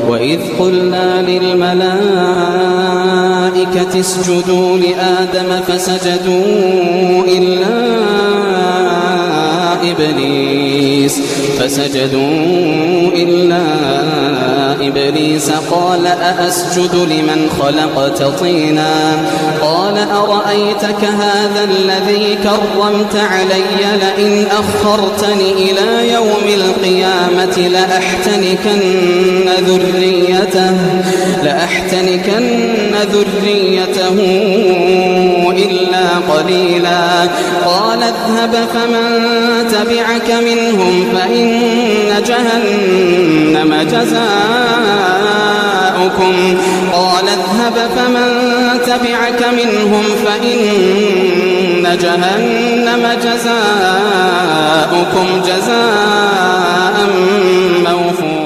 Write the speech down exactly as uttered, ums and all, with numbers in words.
وإذ قلنا للملائكة اسجدوا لآدم فسجدوا إلا إبليس فسجدوا إلا إبليس قال أأسجد لمن خلقت طينا قال أرأيتك هذا الذي كرمت علي لئن أخرتني إلى يوم القيامة لأحتنكن ذريته لأحتنكن ذريته إلا قليلا قال اذهب فمن تبعك منهم فإن جهنم جزاؤكم قال اذهب فمن تبعك منهم فإن جهنم جزاؤكم جزاء موفورا